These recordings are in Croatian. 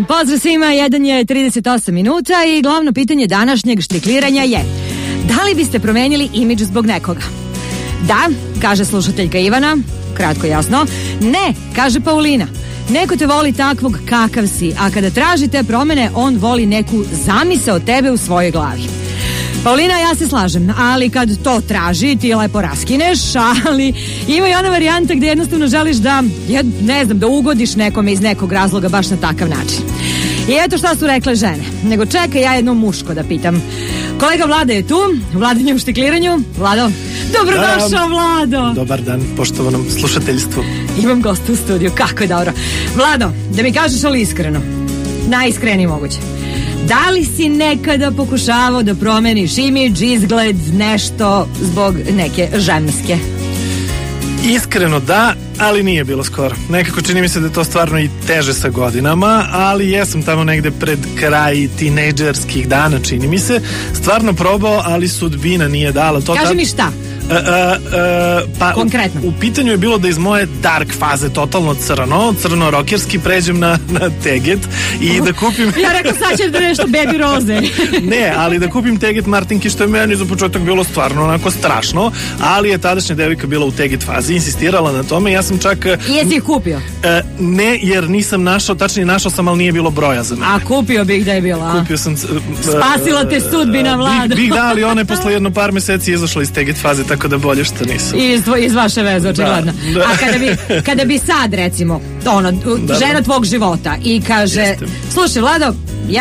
Pozdrav svima, 1:38 minuta i glavno pitanje današnjeg štikliranja je: da li biste promenili imidž zbog nekoga? Da, kaže slušateljka Ivana, kratko jasno. Ne, kaže Paulina. Neko te voli takvog kakav si, a kada traži te promene, on voli neku zamisao tebe u svojoj glavi. Paulina, ja se slažem, ali kad to traži, ti lepo raskineš, ali ima i ona varijanta gdje jednostavno želiš da, ne znam, da ugodiš nekome iz nekog razloga baš na takav način. I eto šta su rekle žene. Nego čekaj, ja jedno muško da pitam. Kolega Vlada je tu, vladanje u štikliranju. Vlado, dobrodošao Vlado. Dobar dan, poštovanom slušateljstvu. Imam gosta u studiju, kako je dobro. Vlado, da mi kažeš ali iskreno, najiskreniji moguće. Da li si nekada pokušavao da promeniš imidž, izgled, nešto zbog neke ženske? Iskreno da, ali nije bilo skoro. Nekako čini mi se da je to stvarno i teže sa godinama, ali jesam tamo negde pred kraj tinejdžerskih dana, čini mi se. Stvarno probao, ali sudbina nije dala. To kaži mi šta? Pa konkretno. U pitanju je bilo da iz moje dark faze, totalno crno rokerski, pređem na teget i da kupim... Ja rekao sad ćeš da nešto baby roze. Ne, ali da kupim teget martinki, što je meni za početak bilo stvarno onako strašno, ali je tadašnja devojka bila u teget fazi, insistirala na tome, ja sam čak... I jesi ih kupio? Ne, jer nisam našao, tačnije našao sam, ali nije bilo broja za mene. A kupio bih da je bila? Kupio sam... Spasila te sudbina, Vlado. Bih da, ali ona je posle jedno par meseci izašla iz teget faze, tako da bolje što nisam. Iz vaše veze, očigledno. Da. A kada bi sad, recimo, žena tvog života i kaže, jeste. Slušaj, Vlado,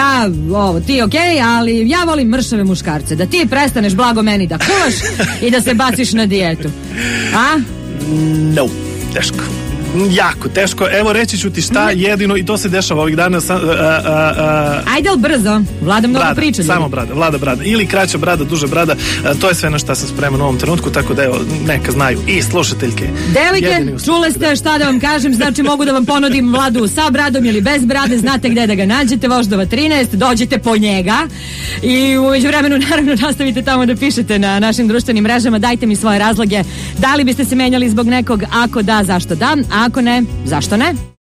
ti okej, ali ja volim mršave muškarce, da ti prestaneš blago meni da kuvaš i da se baciš na dijetu. A? No, teško. Jako teško, evo reći ću ti šta jedino, i to se dešava ovih dana. Ajde, ali brzo, Vlada mnogo priča. Samo brada, ili kraća brada, duža brada, to je sve na šta sam spreman u ovom trenutku, tako da evo, neka znaju i slušateljke. Devojke, čule ste šta da vam kažem, znači mogu da vam ponudim Vladu sa bradom ili bez brade, znate gde da ga nađete, Voždova 13, dođete po njega i u međuvremenu naravno nastavite tamo da pišete na našim društvenim mrežama, dajte mi svoje razloge, da li biste se menjali zbog nekog, ako da, zašto da, a ako ne, zašto ne?